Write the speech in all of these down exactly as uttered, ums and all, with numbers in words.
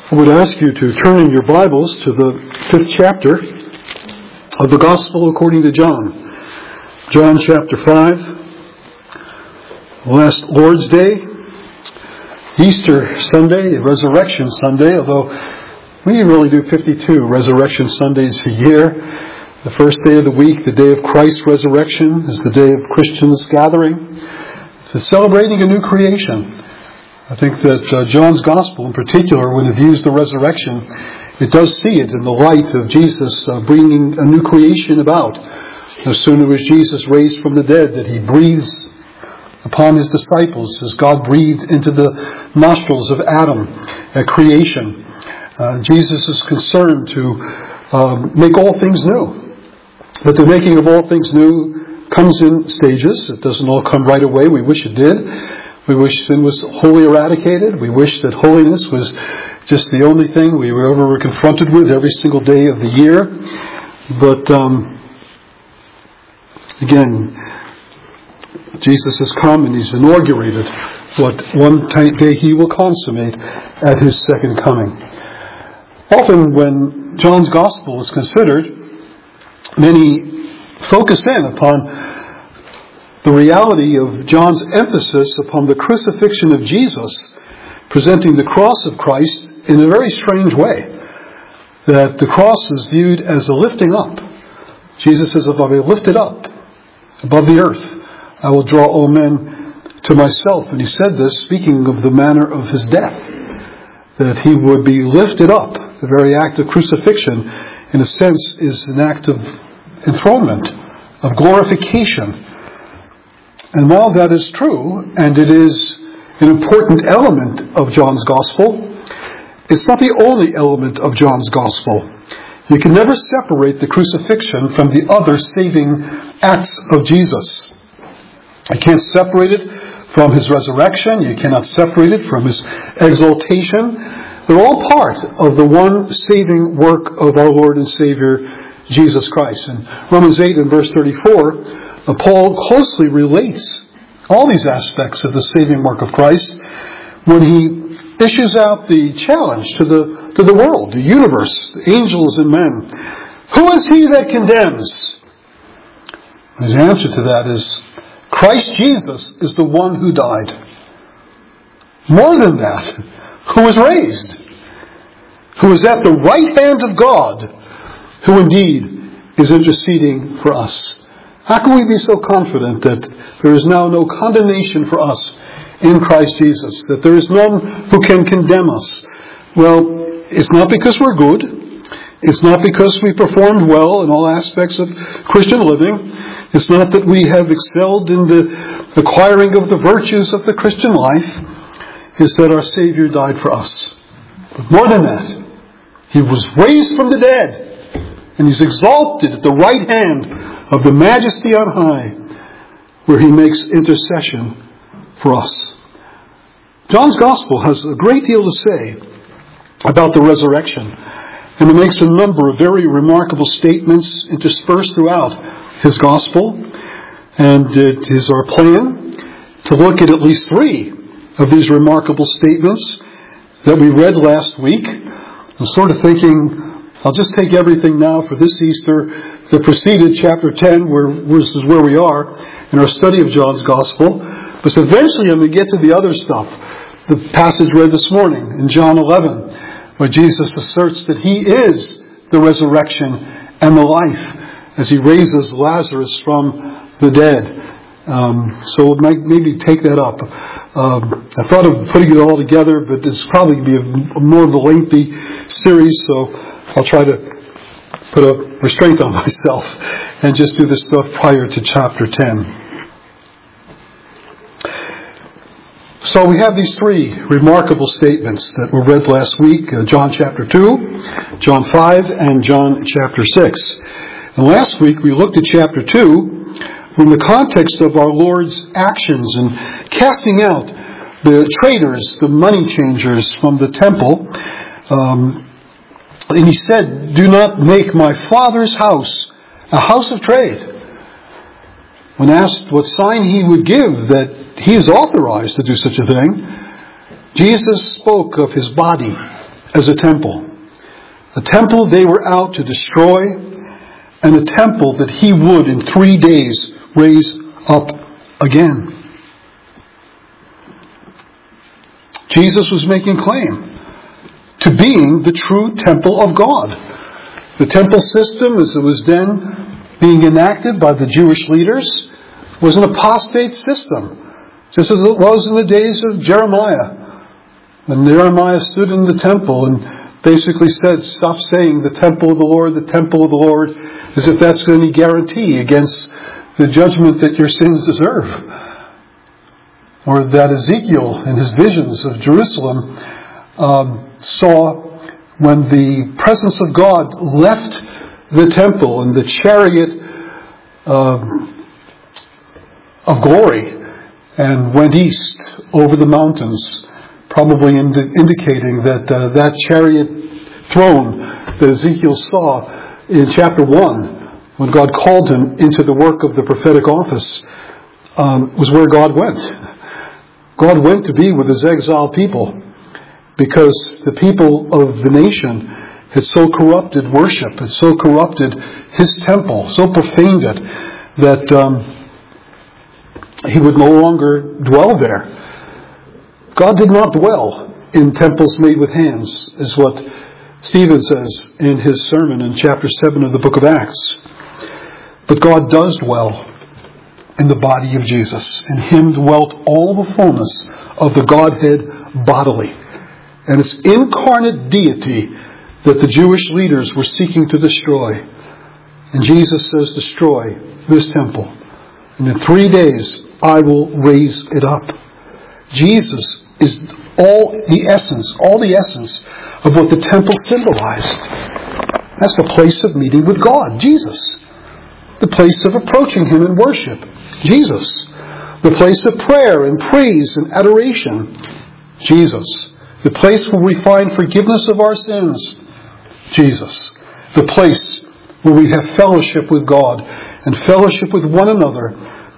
I would ask you to turn in your Bibles to the fifth chapter of the Gospel according to John. John chapter five, last Lord's Day, Easter Sunday, Resurrection Sunday, although we really do fifty-two Resurrection Sundays a year. The first day of the week, the day of Christ's resurrection, is the day of Christians gathering. It's celebrating a new creation. I think that uh, John's Gospel in particular, when it views the resurrection, it does see it in the light of Jesus uh, bringing a new creation about. As soon as Jesus raised from the dead, that he breathes upon his disciples as God breathed into the nostrils of Adam at creation. Uh, Jesus is concerned to um, make all things new. But the making of all things new comes in stages. It doesn't all come right away. We wish it did. We wish sin was wholly eradicated. We wish that holiness was just the only thing we were ever confronted with every single day of the year. But um, again, Jesus has come and he's inaugurated what one day he will consummate at his second coming. Often when John's Gospel is considered, many focus in upon the reality of John's emphasis upon the crucifixion of Jesus, presenting the cross of Christ in a very strange way. That the cross is viewed as a lifting up. Jesus says, if I be lifted up above the earth, I will draw all men to myself. And he said this, speaking of the manner of his death, that he would be lifted up. The very act of crucifixion, in a sense, is an act of enthronement, of glorification. And while that is true, and it is an important element of John's Gospel, it's not the only element of John's Gospel. You can never separate the crucifixion from the other saving acts of Jesus. You can't separate it from his resurrection. You cannot separate it from his exaltation. They're all part of the one saving work of our Lord and Savior, Jesus Christ. In Romans eight and verse thirty-four, Paul closely relates all these aspects of the saving work of Christ when he issues out the challenge to the to the world, the universe, the angels and men. Who is he that condemns? His answer to that is, Christ Jesus is the one who died. More than that, who was raised, who is at the right hand of God, who indeed is interceding for us. How can we be so confident that there is now no condemnation for us in Christ Jesus? That there is none who can condemn us? Well, it's not because we're good. It's not because we performed well in all aspects of Christian living. It's not that we have excelled in the acquiring of the virtues of the Christian life. It's that our Savior died for us. But more than that, he was raised from the dead. And he's exalted at the right hand of the Majesty on high, where he makes intercession for us. John's Gospel has a great deal to say about the resurrection, and it makes a number of very remarkable statements interspersed throughout his Gospel. And it is our plan to look at at least three of these remarkable statements that we read last week. I'm sort of thinking, I'll just take everything now for this Easter that preceded chapter ten, where this is where we are in our study of John's Gospel. But eventually I'm going to get to the other stuff. The passage read this morning in John eleven, where Jesus asserts that he is the resurrection and the life as he raises Lazarus from the dead. Um, so we'll maybe take that up. Um, I thought of putting it all together, but this will probably be a, more of a lengthy series, so I'll try to put a restraint on myself and just do this stuff prior to chapter ten. So we have these three remarkable statements that were read last week, uh, John chapter two, John five, and John chapter six. And last week we looked at chapter two in the context of our Lord's actions in casting out the traders, the money changers from the temple. Um, And he said, do not make my Father's house a house of trade. When asked what sign he would give that he is authorized to do such a thing, Jesus spoke of his body as a temple. A temple they were out to destroy, and a temple that he would in three days raise up again. Jesus was making claim to being the true temple of God. The temple system, as it was then being enacted by the Jewish leaders, was an apostate system, just as it was in the days of Jeremiah. When Jeremiah stood in the temple and basically said, stop saying the temple of the Lord, the temple of the Lord, as if that's any guarantee against the judgment that your sins deserve. Or that Ezekiel, in his visions of Jerusalem, um, saw when the presence of God left the temple and the chariot um, of glory and went east over the mountains, probably indi- indicating that uh, that chariot throne that Ezekiel saw in chapter one, when God called him into the work of the prophetic office, um, was where God went. God went to be with his exiled people because the people of the nation had so corrupted worship, had so corrupted his temple, so profaned it, that um, he would no longer dwell there. God did not dwell in temples made with hands, is what Stephen says in his sermon in chapter seven of the book of Acts. But God does dwell in the body of Jesus. In him dwelt all the fullness of the Godhead bodily. And it's incarnate deity that the Jewish leaders were seeking to destroy. And Jesus says, destroy this temple, and in three days I will raise it up. Jesus is all the essence, all the essence of what the temple symbolized. That's the place of meeting with God, Jesus. The place of approaching him in worship, Jesus. The place of prayer and praise and adoration, Jesus. The place where we find forgiveness of our sins, Jesus. The place where we have fellowship with God and fellowship with one another.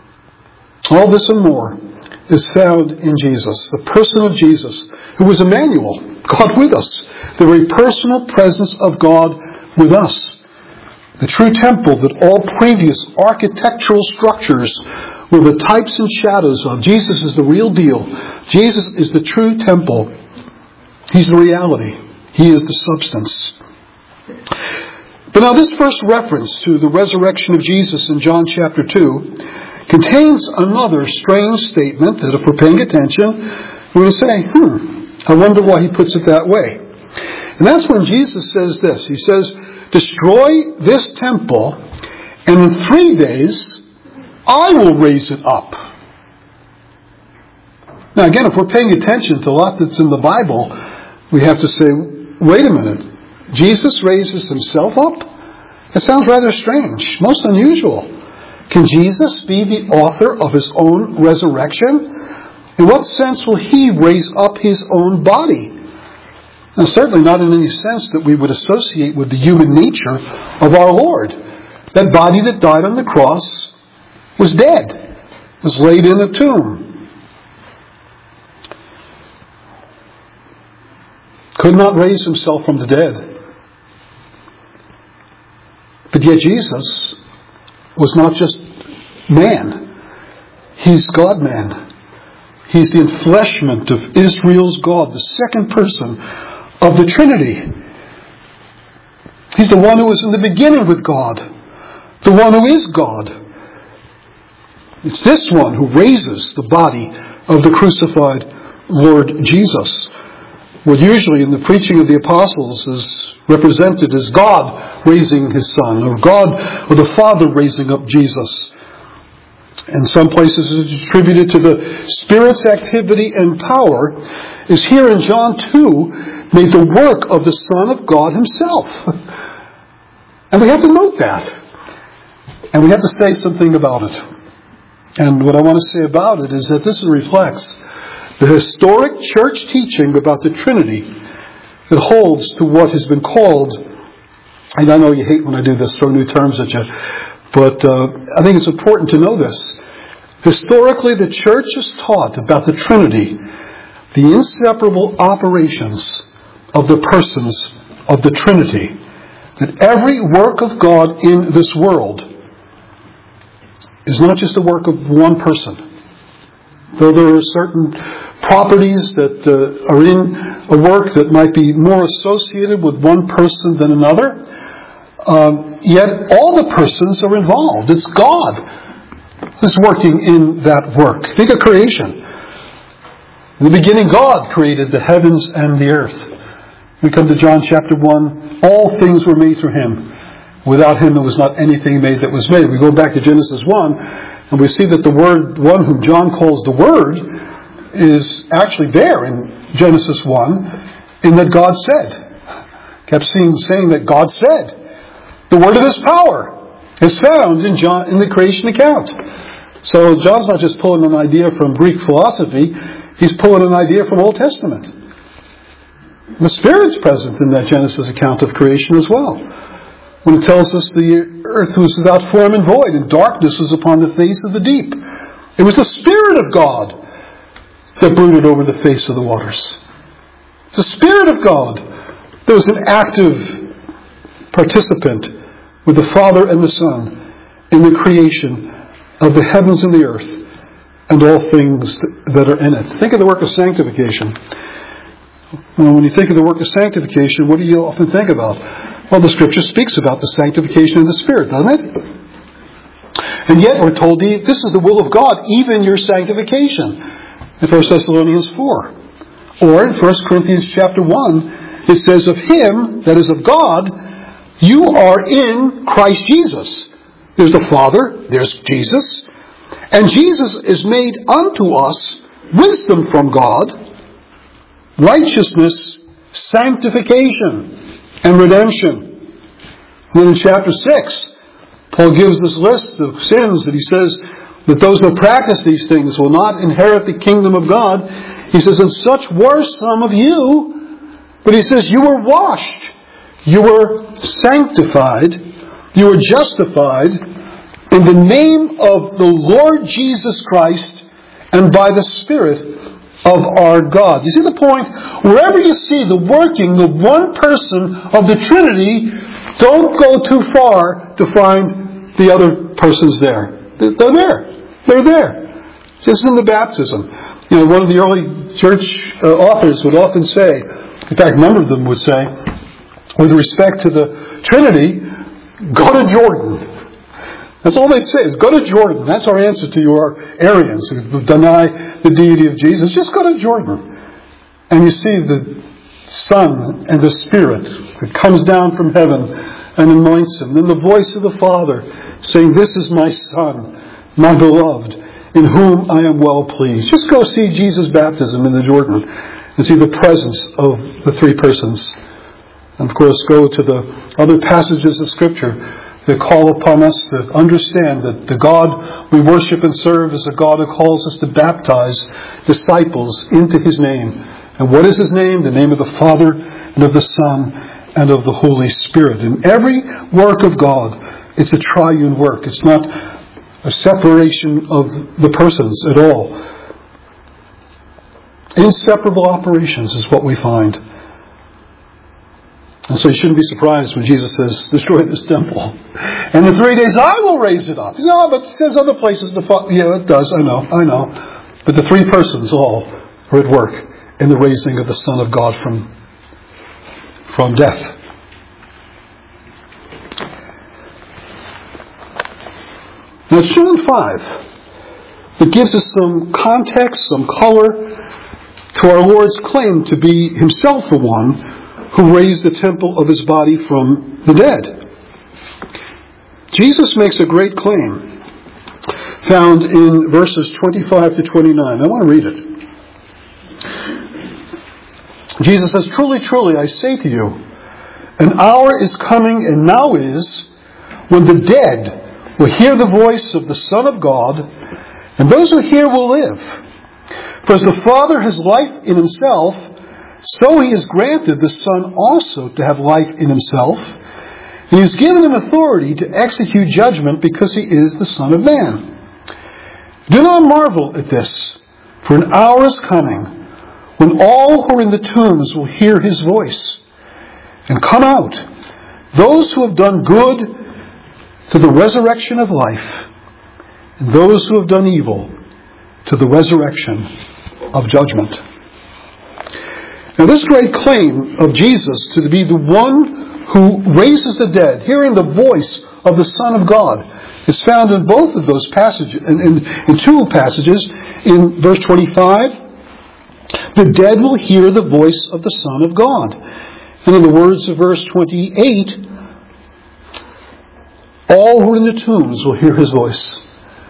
All this and more is found in Jesus, the person of Jesus, who was Emmanuel, God with us, the very personal presence of God with us. The true temple that all previous architectural structures were the types and shadows of. Jesus is the real deal. Jesus is the true temple. He's the reality. He is the substance. But now this first reference to the resurrection of Jesus in John chapter two contains another strange statement that if we're paying attention, we're going to say, hmm, I wonder why he puts it that way. And that's when Jesus says this. He says, destroy this temple, and in three days I will raise it up. Now again, if we're paying attention to a lot that's in the Bible, we have to say, wait a minute. Jesus raises himself up? That sounds rather strange, most unusual. Can Jesus be the author of his own resurrection? In what sense will he raise up his own body? Now, certainly not in any sense that we would associate with the human nature of our Lord. That body that died on the cross was dead, was laid in a tomb. Could not raise himself from the dead. But yet Jesus was not just man. He's God-man. He's the enfleshment of Israel's God, the second person of the Trinity. He's the one who was in the beginning with God, the one who is God. It's this one who raises the body of the crucified Lord Jesus. What usually in the preaching of the apostles is represented as God raising his Son, or God or the Father raising up Jesus. In some places it's attributed to the Spirit's activity and power, is here in John two made the work of the Son of God himself. And we have to note that. And we have to say something about it. And what I want to say about it is that this reflects the historic church teaching about the Trinity that holds to what has been called, and I know you hate when I do this, throw new terms at you, but uh, I think it's important to know this. Historically, the church has taught about the Trinity, the inseparable operations of the persons of the Trinity. That every work of God in this world is not just a work of one person. Though there are certain properties that uh, are in a work that might be more associated with one person than another, um, yet all the persons are involved. It's God who's working in that work. Think of creation. In the beginning, God created the heavens and the earth. We come to John chapter one. All things were made through Him. Without Him, there was not anything made that was made. We go back to Genesis one, and we see that the Word, one whom John calls the Word, is actually there in Genesis one, in that God said. Kept seeing, saying that God said. The word of His power is found in John in the creation account. So John's not just pulling an idea from Greek philosophy, he's pulling an idea from Old Testament. The Spirit's present in that Genesis account of creation as well. When it tells us the earth was without form and void, and darkness was upon the face of the deep. It was the Spirit of God that brooded over the face of the waters. It's the Spirit of God that was an active participant with the Father and the Son in the creation of the heavens and the earth and all things that are in it. Think of the work of sanctification. Now, when you think of the work of sanctification, what do you often think about? Well, the Scripture speaks about the sanctification of the Spirit, doesn't it? And yet we're told this is the will of God, even your sanctification, in First Thessalonians four. Or in First Corinthians chapter one, it says of Him, that is of God, you are in Christ Jesus. There's the Father, there's Jesus, and Jesus is made unto us wisdom from God, righteousness, sanctification, and redemption. And then in chapter six, Paul gives this list of sins that he says that those that practice these things will not inherit the kingdom of God. He says, and such were some of you, but he says, you were washed, you were sanctified, you were justified in the name of the Lord Jesus Christ and by the Spirit of our God. You see the point? Wherever you see the working of one person of the Trinity, don't go too far to find the other persons there. They're there. They're there. Just in the baptism. You know, one of the early church uh, authors would often say, in fact, a number of them would say, with respect to the Trinity, go to Jordan. That's all they'd say is, go to Jordan. That's our answer to your Arians who deny the deity of Jesus. Just go to Jordan. And you see the Son and the Spirit that comes down from heaven and anoints Him. And the voice of the Father saying, this is my Son, my beloved, in whom I am well pleased. Just go see Jesus' baptism in the Jordan and see the presence of the three persons. And of course, go to the other passages of Scripture that call upon us to understand that the God we worship and serve is a God who calls us to baptize disciples into His name. And what is His name? The name of the Father and of the Son and of the Holy Spirit. In every work of God, it's a triune work. It's not a separation of the persons at all. Inseparable operations is what we find. And so you shouldn't be surprised when Jesus says, destroy this temple. And in three days I will raise it up. He says, oh, but it says other places. The fa-. Yeah, it does. I know. I know. But the three persons all are at work in the raising of the Son of God from, from death. Now John five, it gives us some context, some color to our Lord's claim to be Himself the one who raised the temple of His body from the dead. Jesus makes a great claim found in verses twenty-five to twenty-nine. I want to read it. Jesus says, truly, truly, I say to you, an hour is coming and now is when the dead will hear the voice of the Son of God, and those who hear will live. For as the Father has life in Himself, so He has granted the Son also to have life in Himself. And He has given Him authority to execute judgment because He is the Son of Man. Do not marvel at this, for an hour is coming when all who are in the tombs will hear his voice and come out, those who have done good to the resurrection of life, and those who have done evil to the resurrection of judgment. Now, this great claim of Jesus to be the one who raises the dead, hearing the voice of the Son of God, is found in both of those passages, in, in, in two passages. In verse twenty-five, the dead will hear the voice of the Son of God. And in the words of verse twenty-eight, all who are in the tombs will hear his voice.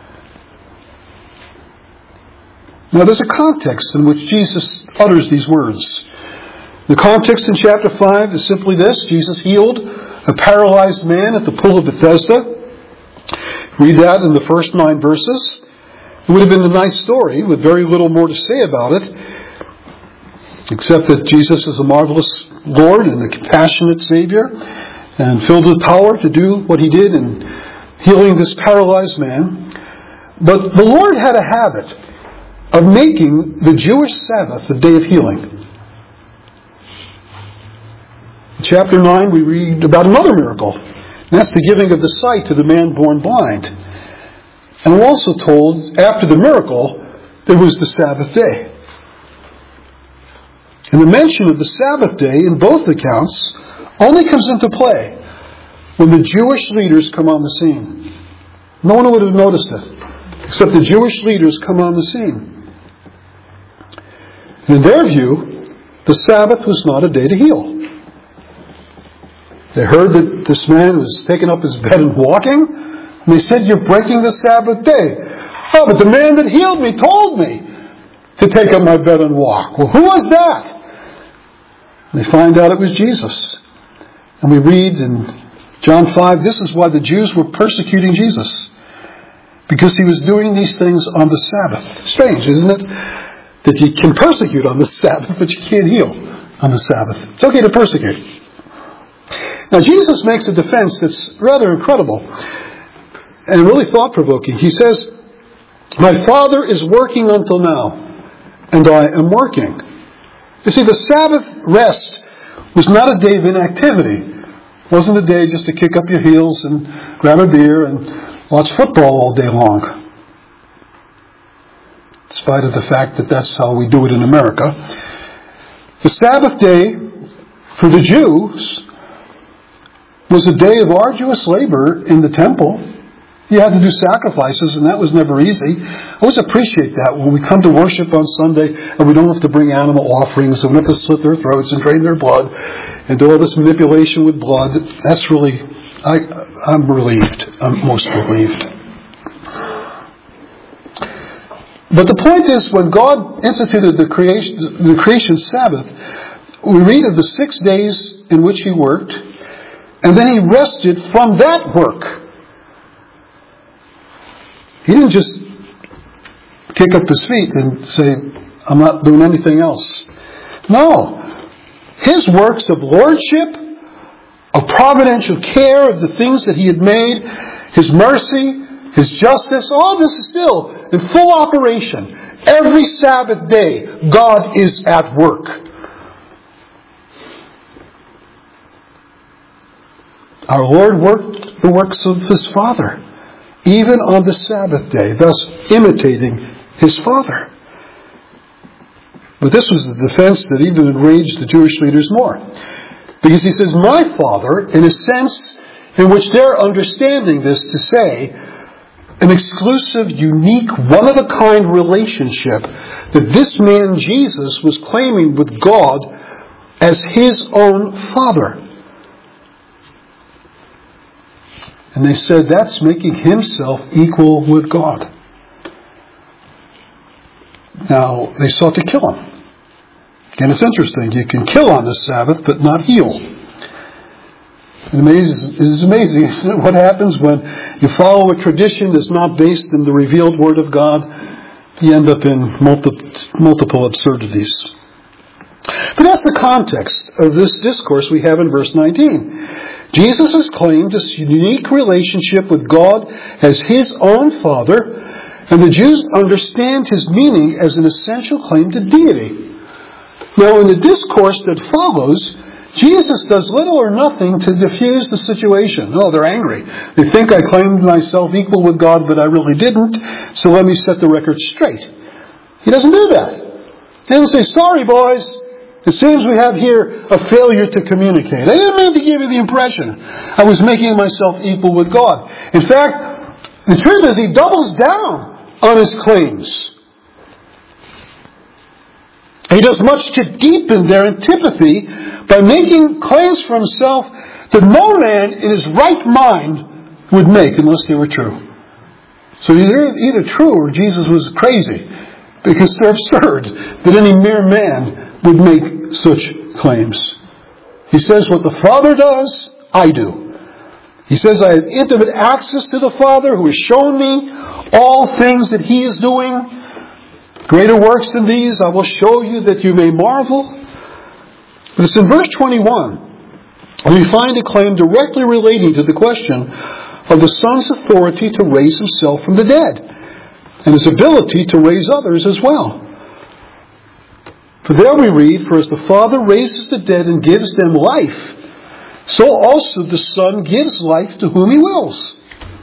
Now, there's a context in which Jesus utters these words. The context in chapter five is simply this. Jesus healed a paralyzed man at the pool of Bethesda. Read that in the first nine verses. It would have been a nice story with very little more to say about it, except that Jesus is a marvelous Lord and a compassionate Savior, and filled with power to do what he did in healing this paralyzed man. But the Lord had a habit of making the Jewish Sabbath a day of healing. In chapter nine, we read about another miracle. And that's the giving of the sight to the man born blind. And we're also told, after the miracle, there was the Sabbath day. And the mention of the Sabbath day in both accounts only comes into play when the Jewish leaders come on the scene. No one would have noticed it, except the Jewish leaders come on the scene. And in their view, the Sabbath was not a day to heal. They heard that this man was taking up his bed and walking, and they said, "You're breaking the Sabbath day." "Oh, but the man that healed me told me to take up my bed and walk." "Well, who was that?" And they find out it was Jesus. And we read in John five, this is why the Jews were persecuting Jesus. Because he was doing these things on the Sabbath. Strange, isn't it? That you can persecute on the Sabbath, but you can't heal on the Sabbath. It's okay to persecute. Now, Jesus makes a defense that's rather incredible and really thought-provoking. He says, "My Father is working until now, and I am working." You see, the Sabbath rest was not a day of inactivity. It wasn't a day just to kick up your heels and grab a beer and watch football all day long. In spite of the fact that that's how we do it in America. The Sabbath day for the Jews was a day of arduous labor in the temple. You had to do sacrifices, and that was never easy. I always appreciate that when we come to worship on Sunday and we don't have to bring animal offerings, and we don't have to slit their throats and drain their blood and do all this manipulation with blood. That's really, I, I'm relieved. I'm most relieved. But the point is, when God instituted the creation, the creation Sabbath, we read of the six days in which he worked, and then he rested from that work. He didn't just kick up his feet and say, "I'm not doing anything else." No. His works of lordship, of providential care of the things that he had made, his mercy, his justice, all this is still in full operation. Every Sabbath day, God is at work. Our Lord worked the works of his Father, even on the Sabbath day, thus imitating his Father. But this was the defense that even enraged the Jewish leaders more. Because he says, "My Father," in a sense in which they're understanding this to say, an exclusive, unique, one-of-a-kind relationship that this man Jesus was claiming with God as his own Father. And they said that's making himself equal with God. Now, they sought to kill him. And it's interesting. You can kill on the Sabbath, but not heal. It is amazing, isn't it, what happens when you follow a tradition that's not based in the revealed Word of God. You end up in multiple, multiple absurdities. But that's the context of this discourse we have in verse nineteen. Jesus has claimed this unique relationship with God as his own Father, and the Jews understand his meaning as an essential claim to deity. Now, in the discourse that follows, Jesus does little or nothing to diffuse the situation. Oh, they're angry. They think I claimed myself equal with God, but I really didn't, so let me set the record straight. He doesn't do that. He doesn't say, sorry, boys. It seems we have here a failure to communicate. I didn't mean to give you the impression I was making myself equal with God. In fact, the truth is he doubles down on his claims. He does much to deepen their antipathy by making claims for himself that no man in his right mind would make unless they were true. So they're either true or Jesus was crazy, because they're absurd that any mere man would make such claims. He says, what the Father does, I do. He says, I have intimate access to the Father who has shown me all things that he is doing. Greater works than these I will show you that you may marvel. But it's in verse twenty-one we find a claim directly relating to the question of the Son's authority to raise himself from the dead and his ability to raise others as well. For there we read, for as the Father raises the dead and gives them life, so also the Son gives life to whom he wills.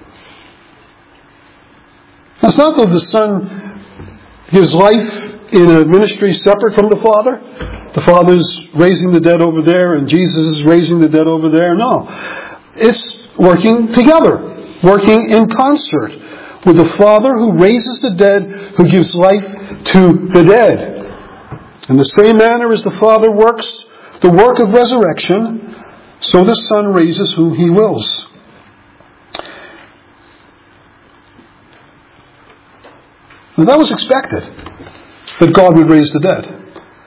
Now, it's not that the Son gives life in a ministry separate from the Father. The Father's raising the dead over there and Jesus is raising the dead over there. No. It's working together, working in concert with the Father who raises the dead, who gives life to the dead. In the same manner as the Father works the work of resurrection, so the Son raises whom he wills. Now that was expected, that God would raise the dead.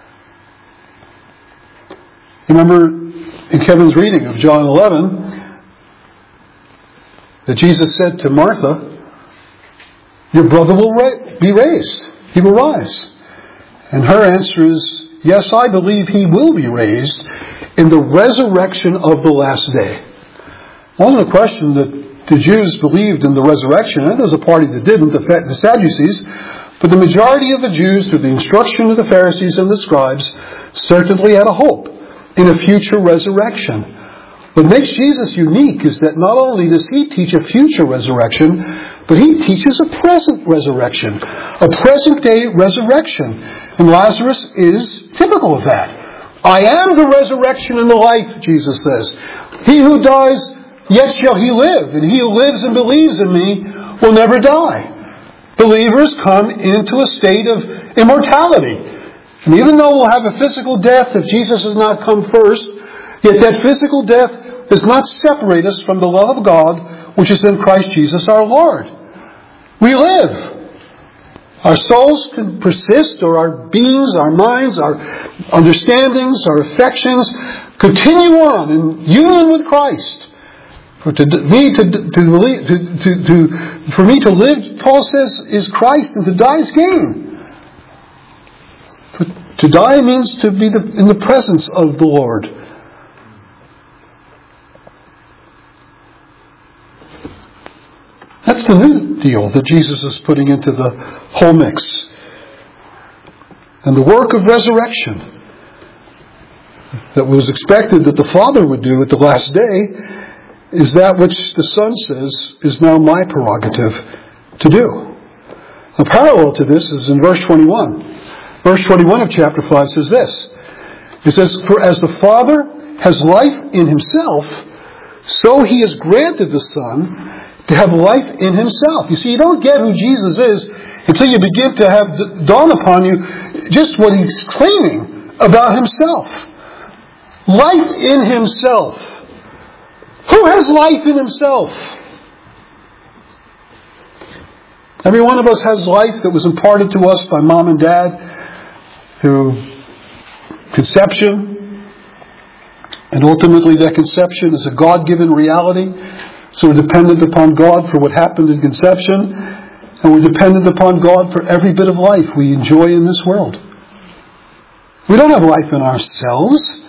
Remember in Kevin's reading of John eleven, that Jesus said to Martha, your brother will ra- be raised. He will rise. And her answer is, yes, I believe he will be raised in the resurrection of the last day. It wasn't a question that the Jews believed in the resurrection, and there's a party that didn't, the Sadducees, but the majority of the Jews, through the instruction of the Pharisees and the scribes, certainly had a hope in a future resurrection. What makes Jesus unique is that not only does he teach a future resurrection, but he teaches a present resurrection, a present day resurrection. And Lazarus is typical of that. I am the resurrection and the life, Jesus says. He who dies, yet shall he live, and he who lives and believes in me will never die. Believers come into a state of immortality. And even though we'll have a physical death if Jesus has not come first, yet that physical death does not separate us from the love of God, which is in Christ Jesus our Lord. We live. Our souls can persist, or our beings, our minds, our understandings, our affections continue on in union with Christ. For to me to, to, to, to, to for me to live, Paul says, is Christ, and to die is gain. For to die means to be the, in the presence of the Lord. That's the new deal that Jesus is putting into the whole mix. And the work of resurrection that was expected that the Father would do at the last day is that which the Son says is now my prerogative to do. The parallel to this is in verse twenty-one. Verse twenty-one of chapter five says this. It says, for as the Father has life in himself, so he has granted the Son to have life in himself. You see, you don't get who Jesus is until you begin to have dawn upon you just what he's claiming about himself. Life in himself. Who has life in himself? Every one of us has life that was imparted to us by mom and dad through conception. And ultimately that conception is a God-given reality. So we're dependent upon God for what happened in conception, and we're dependent upon God for every bit of life we enjoy in this world. We don't have life in ourselves.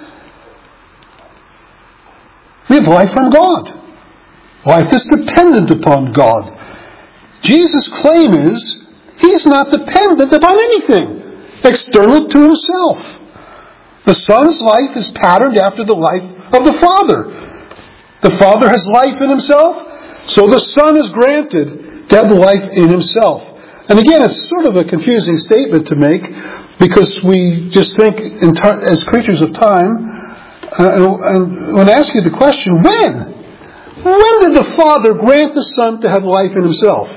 We have life from God. Life is dependent upon God. Jesus' claim is, He is not dependent upon anything external to Himself. The Son's life is patterned after the life of the Father. The Father has life in Himself, so the Son is granted to have life in Himself. And again, it's sort of a confusing statement to make, because we just think in ter- as creatures of time, uh, and when I ask you the question, when? When did the Father grant the Son to have life in Himself?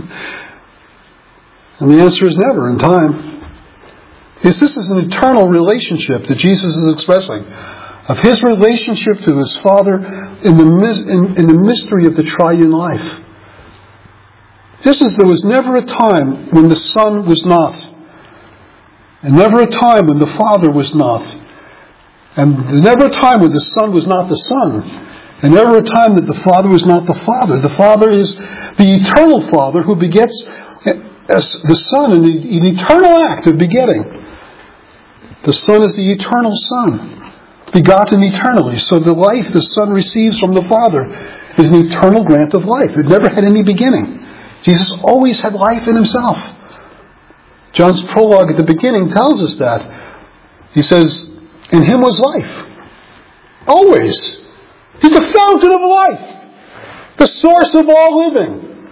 And the answer is never, in time. Because this is an eternal relationship that Jesus is expressing, of His relationship to His Father in the, in, in the mystery of the triune life. Just as there was never a time when the Son was not, and never a time when the Father was not, and never a time when the Son was not the Son, and never a time that the Father was not the Father. The Father is the eternal Father who begets the Son in an eternal act of begetting. The Son is the eternal Son, begotten eternally. So the life the Son receives from the Father is an eternal grant of life. It never had any beginning. Jesus always had life in Himself. John's prologue at the beginning tells us that. He says, in Him was life. Always. He's the fountain of life. The source of all living.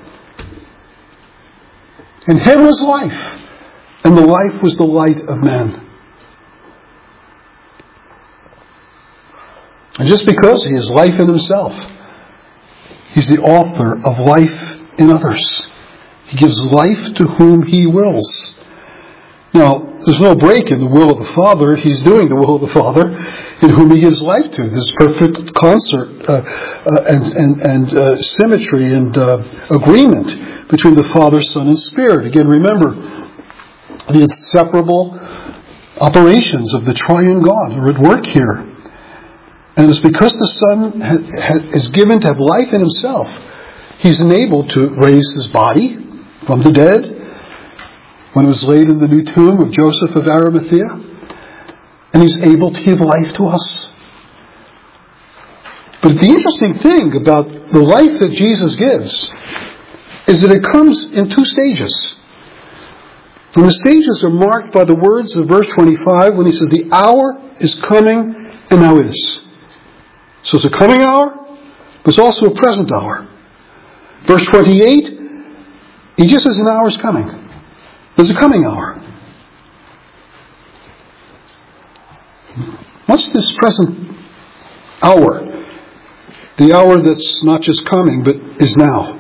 In Him was life. And the life was the light of men. And just because He has life in Himself, He's the author of life in others. He gives life to whom He wills. Now, there's no break in the will of the Father. He's doing the will of the Father in whom He gives life to. There's perfect concert uh, uh, and, and, and uh, symmetry and uh, agreement between the Father, Son, and Spirit. Again, remember, the inseparable operations of the triune God are at work here. And it's because the Son ha- ha- is given to have life in Himself, He's enabled to raise His body from the dead when it was laid in the new tomb of Joseph of Arimathea. And He's able to give life to us. But the interesting thing about the life that Jesus gives is that it comes in two stages. And the stages are marked by the words of verse twenty-five when He says, the hour is coming and now is. So it's a coming hour, but it's also a present hour. Verse twenty-eight, He just says an hour is coming. There's a coming hour. What's this present hour? The hour that's not just coming, but is now.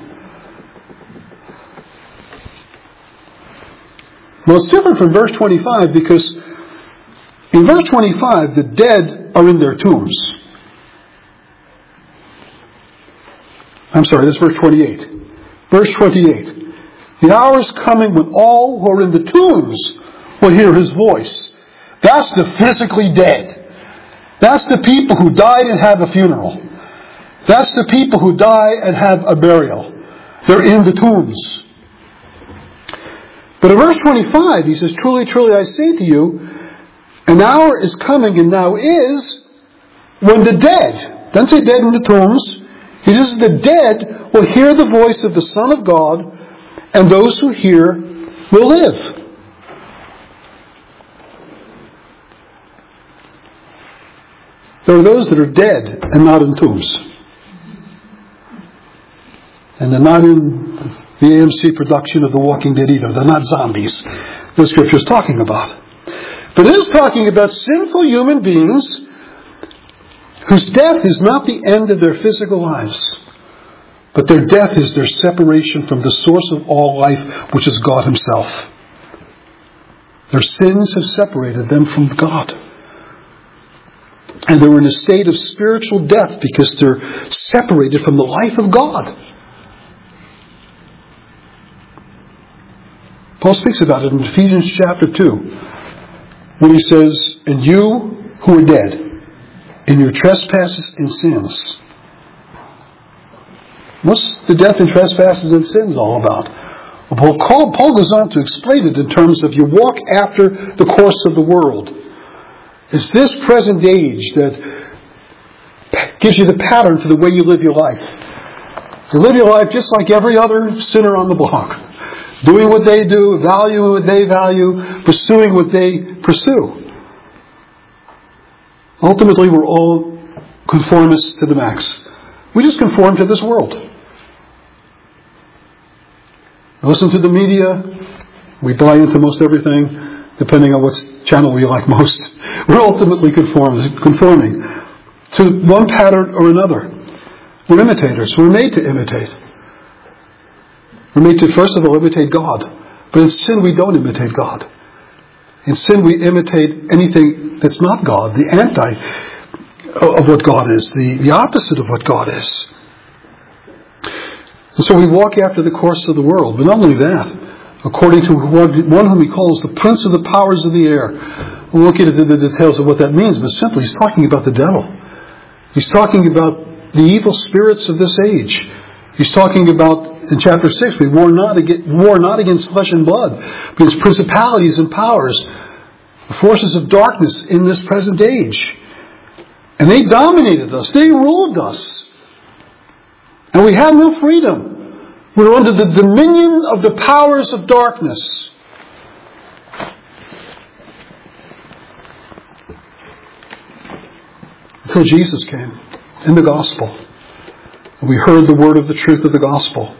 Well, it's different from verse twenty-five because in verse twenty-five, the dead are in their tombs. I'm sorry, that's verse twenty-eight. Verse twenty-eight. The hour is coming when all who are in the tombs will hear His voice. That's the physically dead. That's the people who died and have a funeral. That's the people who die and have a burial. They're in the tombs. But in verse twenty-five, He says, truly, truly, I say to you, an hour is coming and now is when the dead, doesn't say dead in the tombs, He says the dead will hear the voice of the Son of God, and those who hear will live. There are those that are dead and not in tombs. And they're not in the A M C production of The Walking Dead either. They're not zombies the Scripture is talking about. But it is talking about sinful human beings whose death is not the end of their physical lives, but their death is their separation from the source of all life, which is God Himself. Their sins have separated them from God. And they're in a state of spiritual death because they're separated from the life of God. Paul speaks about it in Ephesians chapter two, when he says, and you who are dead in your trespasses and sins. What's the death and trespasses and sins all about? Well, Paul, Paul goes on to explain it in terms of you walk after the course of the world. It's this present age that gives you the pattern for the way you live your life. You live your life just like every other sinner on the block. Doing what they do, valuing what they value, pursuing what they pursue. Ultimately, we're all conformists to the max. We just conform to this world. We listen to the media. We buy into most everything, depending on what channel we like most. We're ultimately conform, conforming to one pattern or another. We're imitators. We're made to imitate. We're made to, first of all, imitate God. But in sin, we don't imitate God. In sin, we imitate anything that's not God, the anti of what God is, the, the opposite of what God is. And so we walk after the course of the world. But not only that, according to one whom he calls the prince of the powers of the air. We'll look into the details of what that means, but simply he's talking about the devil. He's talking about the evil spirits of this age. He's talking about, in chapter six, we war not against, war not against flesh and blood, but against principalities and powers, the forces of darkness in this present age. And they dominated us. They ruled us. And we had no freedom. We were under the dominion of the powers of darkness. Until Jesus came in the gospel. And we heard the word of the truth of the gospel.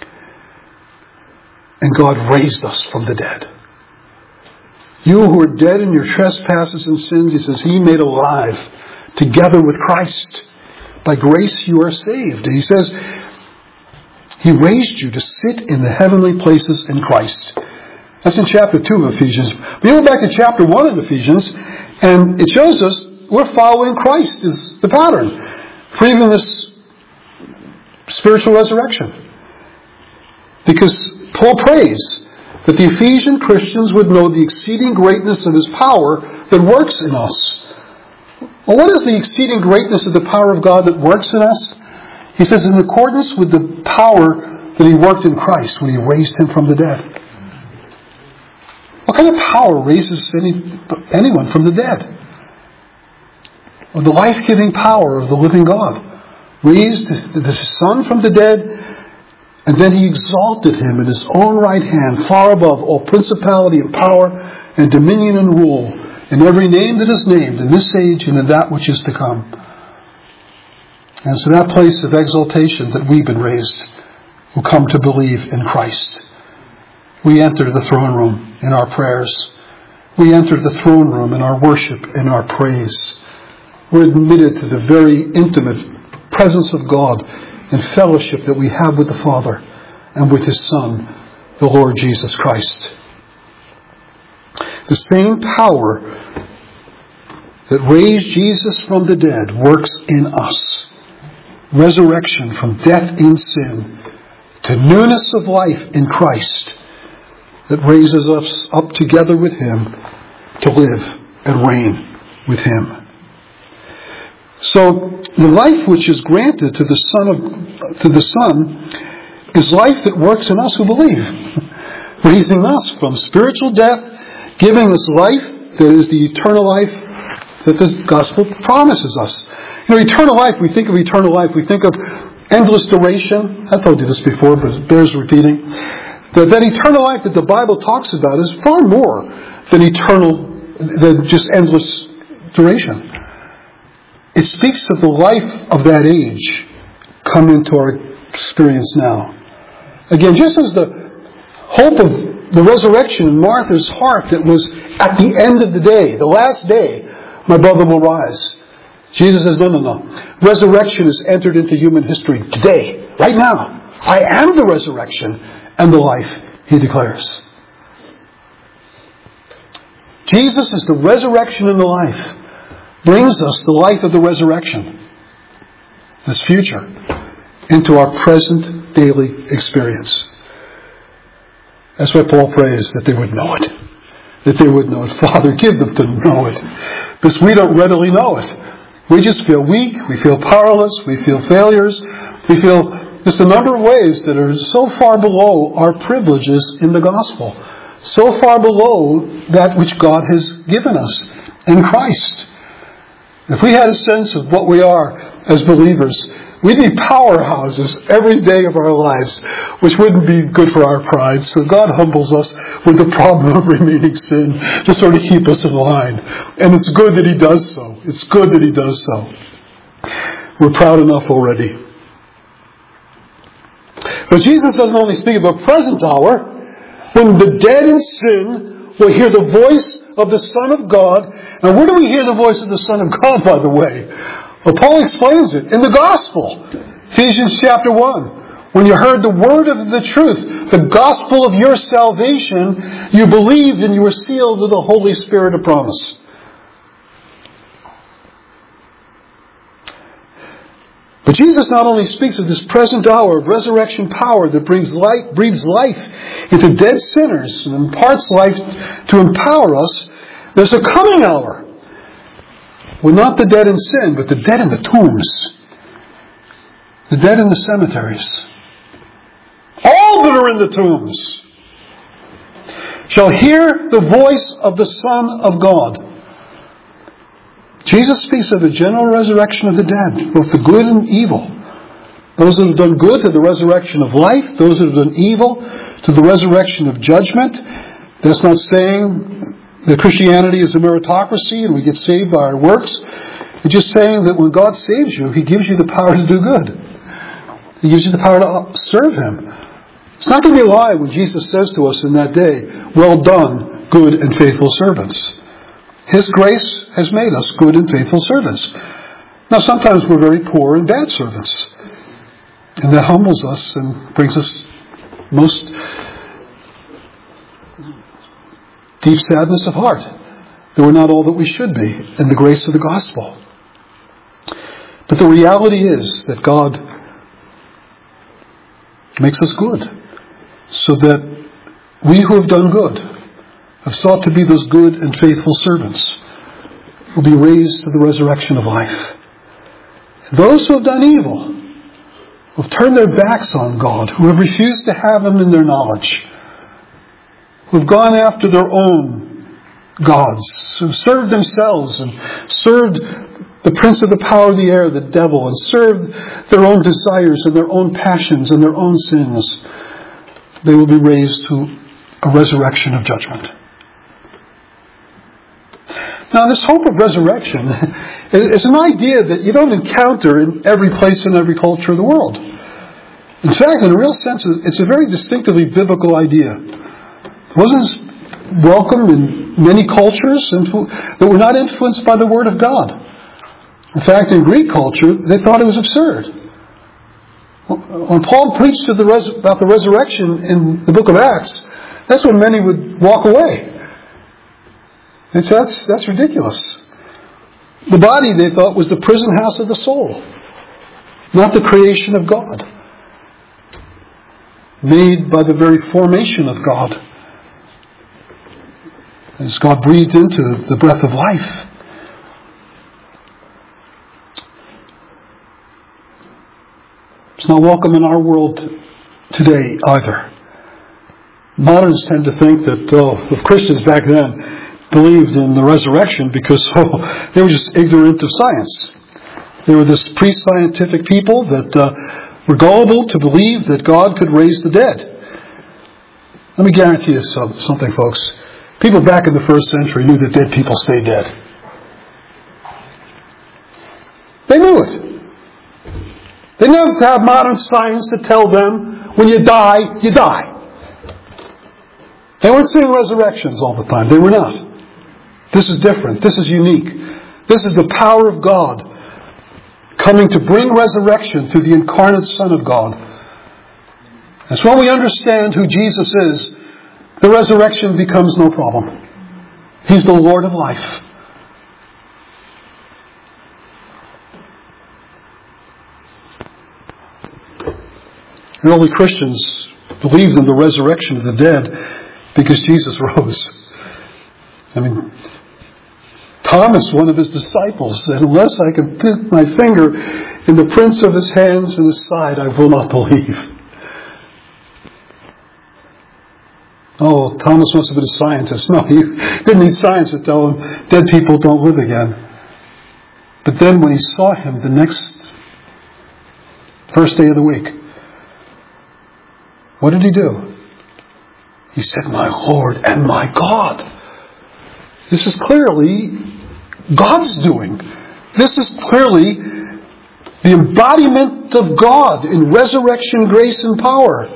And God raised us from the dead. You who were dead in your trespasses and sins, he says, he made alive together with Christ. By grace you are saved. And he says, he raised you to sit in the heavenly places in Christ. That's in chapter two of Ephesians. We go back to chapter one of Ephesians, and it shows us we're following Christ is the pattern for even this spiritual resurrection. Because Paul prays that the Ephesian Christians would know the exceeding greatness of his power that works in us. Well, what is the exceeding greatness of the power of God that works in us? He says, in accordance with the power that he worked in Christ when he raised him from the dead. What kind of power raises any, anyone from the dead? Well, the life-giving power of the living God raised the Son from the dead, and then he exalted him in his own right hand, far above all principality and power and dominion and rule, in every name that is named in this age and in that which is to come. And it's in that place of exaltation that we've been raised, who come to believe in Christ. We enter the throne room in our prayers. We enter the throne room in our worship and our praise. We're admitted to the very intimate presence of God and fellowship that we have with the Father and with his Son, the Lord Jesus Christ. The same power that raised Jesus from the dead works in us. Resurrection from death in sin to newness of life in Christ that raises us up together with him to live and reign with him. So the life which is granted to the Son of to the Son is life that works in us who believe, raising us from spiritual death, giving us life that is the eternal life that the gospel promises us. You know, eternal life, we think of eternal life, we think of endless duration. I've told you this before, but it bears repeating. That, that eternal life that the Bible talks about is far more than eternal, than just endless duration. It speaks of the life of that age come into our experience now. Again, just as the hope of the resurrection in Martha's heart that was at the end of the day, the last day, my brother will rise. Jesus says, no, no, no. Resurrection is entered into human history today, right now. I am the resurrection and the life, he declares. Jesus is the resurrection and the life. Brings us the life of the resurrection, this future, into our present daily experience. That's why Paul prays that they would know it. That they would know it. Father, give them to know it. Because we don't readily know it. We just feel weak. We feel powerless. We feel failures. We feel just a number of ways that are so far below our privileges in the gospel. So far below that which God has given us in Christ. If we had a sense of what we are as believers, we'd be powerhouses every day of our lives, which wouldn't be good for our pride. So God humbles us with the problem of remaining sin to sort of keep us in line. And it's good that He does so. It's good that He does so. We're proud enough already. But Jesus doesn't only speak of a present hour, when the dead in sin will hear the voice of the Son of God. And where do we hear the voice of the Son of God, by the way? Well, Paul explains it in the Gospel. Ephesians chapter one. When you heard the word of the truth, the gospel of your salvation, you believed and you were sealed with the Holy Spirit of promise. But Jesus not only speaks of this present hour of resurrection power that brings life, breathes life into dead sinners and imparts life to empower us, there's a coming hour. Well, not the dead in sin, but the dead in the tombs. The dead in the cemeteries. All that are in the tombs shall hear the voice of the Son of God. Jesus speaks of the general resurrection of the dead, both the good and evil. Those that have done good to the resurrection of life, those that have done evil to the resurrection of judgment. That's not saying that Christianity is a meritocracy and we get saved by our works. It's just saying that when God saves you, He gives you the power to do good. He gives you the power to serve Him. It's not going to be a lie when Jesus says to us in that day, "Well done, good and faithful servants." His grace has made us good and faithful servants. Now, sometimes we're very poor and bad servants. And that humbles us and brings us most deep sadness of heart that we're not all that we should be in the grace of the gospel. But the reality is that God makes us good, so that we who have done good, have sought to be those good and faithful servants, will be raised to the resurrection of life. Those who have done evil, who have turned their backs on God, who have refused to have Him in their knowledge, who have gone after their own gods, who have served themselves and served the prince of the power of the air, the devil, and served their own desires and their own passions and their own sins, they will be raised to a resurrection of judgment. Now, this hope of resurrection is an idea that you don't encounter in every place in every culture of the world. In fact, in a real sense, it's a very distinctively biblical idea. It wasn't welcome in many cultures that were not influenced by the Word of God. In fact, in Greek culture, they thought it was absurd. When Paul preached to the res- about the resurrection in the book of Acts, that's when many would walk away. And so that's, that's ridiculous. The body, they thought, was the prison house of the soul, not the creation of God, made by the very formation of God, as God breathed into the breath of life. It's not welcome in our world today either. Moderns tend to think that oh, the Christians back then believed in the resurrection because oh, they were just ignorant of science. They were this pre-scientific people that uh, were gullible to believe that God could raise the dead. Let me guarantee you something, folks. People back in the first century knew that dead people stay dead. They knew it. They didn't have to have modern science to tell them when you die, you die. They weren't seeing resurrections all the time. They were not. This is different. This is unique. This is the power of God coming to bring resurrection through the incarnate Son of God. And so when we understand who Jesus is, the resurrection becomes no problem. He's the Lord of life. Early Christians believed in the resurrection of the dead because Jesus rose. I mean, Thomas, one of his disciples, said, unless I can put my finger in the prints of his hands and his side, I will not believe. Oh, Thomas must have been a scientist. No, he didn't need science to tell him dead people don't live again. But then when he saw him the next First day of the week. What did he do? He said, my Lord and my God. This is clearly God's doing. This is clearly the embodiment of God in resurrection, grace, and power.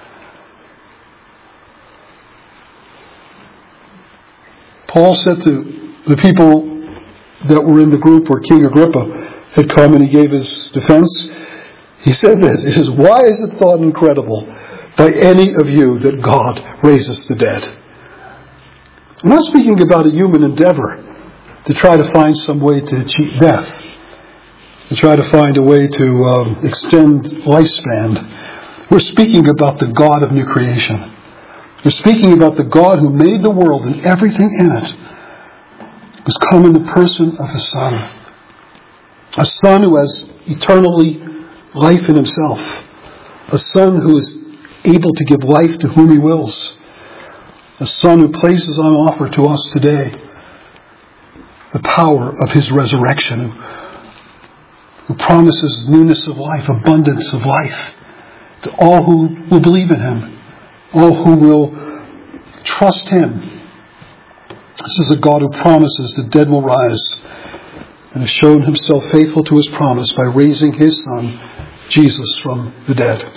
Paul said to the people that were in the group where King Agrippa had come and he gave his defense, he said this, he says, why is it thought incredible by any of you that God raises the dead? I'm not speaking about a human endeavor to try to find some way to cheat death, to try to find a way to um, extend lifespan. We're speaking about the God of new creation. We're speaking about the God who made the world and everything in it, who's come in the person of His Son. A Son who has eternally life in Himself. A Son who is able to give life to whom He wills. A Son who places on offer to us today the power of His resurrection, who promises newness of life, abundance of life to all who will believe in Him. All who will trust Him. This is a God who promises the dead will rise and has shown Himself faithful to His promise by raising His Son, Jesus, from the dead.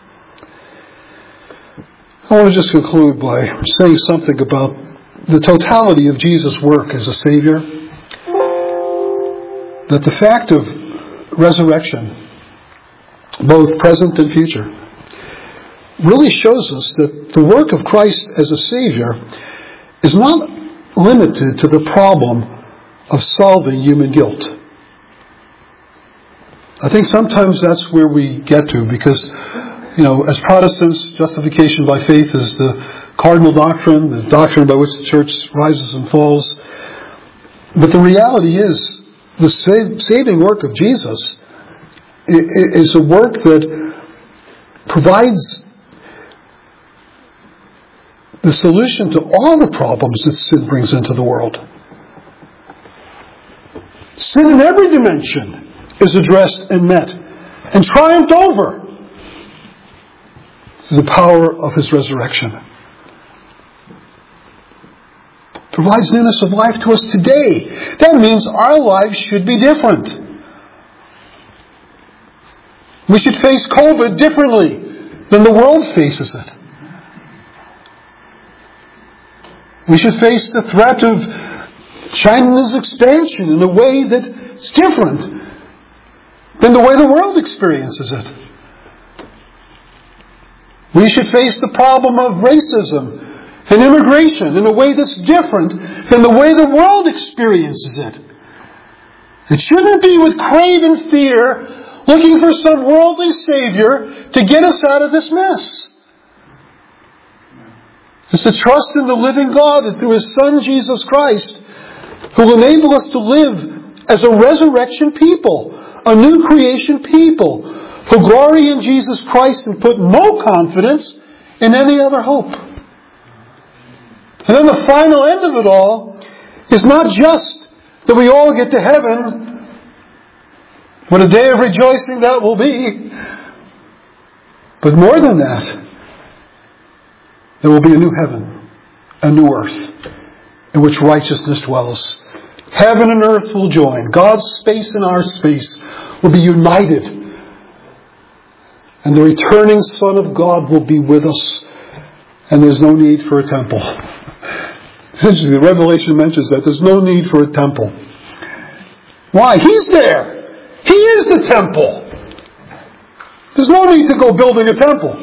I want to just conclude by saying something about the totality of Jesus' work as a Savior. That the fact of resurrection, both present and future, really shows us that the work of Christ as a Savior is not limited to the problem of solving human guilt. I think sometimes that's where we get to because, you know, as Protestants, justification by faith is the cardinal doctrine, the doctrine by which the church rises and falls. But the reality is, the saving work of Jesus is a work that provides the solution to all the problems that sin brings into the world. Sin in every dimension is addressed and met and triumphed over through the power of His resurrection. Provides newness of life to us today. That means our lives should be different. We should face COVID differently than the world faces it. We should face the threat of China's expansion in a way that's different than the way the world experiences it. We should face the problem of racism and immigration in a way that's different than the way the world experiences it. It shouldn't be with craven fear, looking for some worldly savior to get us out of this mess. It's to trust in the living God and through His Son, Jesus Christ, who will enable us to live as a resurrection people, a new creation people, who glory in Jesus Christ and put no confidence in any other hope. And then the final end of it all is not just that we all get to heaven, what a day of rejoicing that will be, but more than that, there will be a new heaven, a new earth, in which righteousness dwells. Heaven and earth will join. God's space and our space will be united. And the returning Son of God will be with us. And there's no need for a temple. Essentially, the Revelation mentions that there's no need for a temple. Why? He's there. He is the temple. There's no need to go building a temple.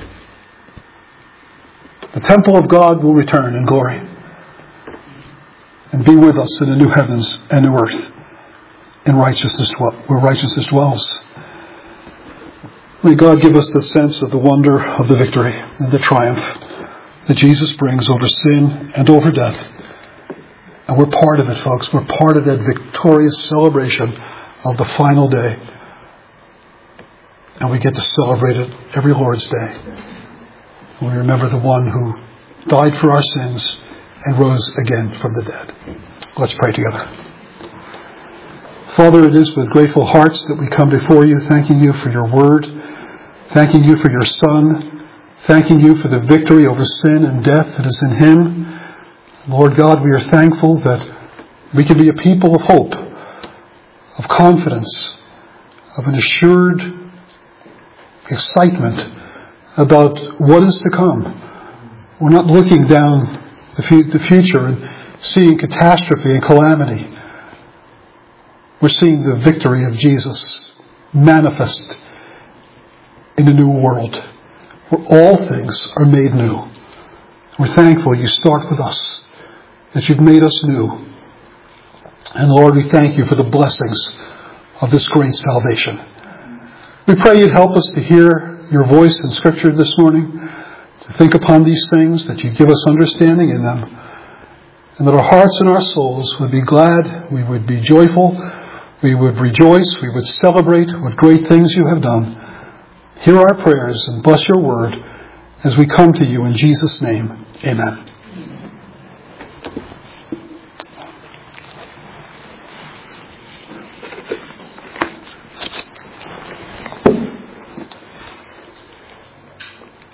The temple of God will return in glory and be with us in the new heavens and new earth in righteousness, where righteousness dwells. May God give us the sense of the wonder of the victory and the triumph that Jesus brings over sin and over death. And we're part of it, folks. We're part of that victorious celebration of the final day. And we get to celebrate it every Lord's Day. We remember the one who died for our sins and rose again from the dead. Let's pray together. Father, it is with grateful hearts that we come before you, thanking you for your word, thanking you for your Son, thanking you for the victory over sin and death that is in him. Lord God, we are thankful that we can be a people of hope, of confidence, of an assured excitement about what is to come. We're not looking down the future and seeing catastrophe and calamity. We're seeing the victory of Jesus manifest in a new world where all things are made new. We're thankful you start with us, that you've made us new. And Lord, we thank you for the blessings of this great salvation. We pray you'd help us to hear your voice in Scripture this morning, to think upon these things, that you give us understanding in them, and that our hearts and our souls would be glad, we would be joyful, we would rejoice, we would celebrate what great things you have done. Hear our prayers and bless your word as we come to you in Jesus' name. Amen.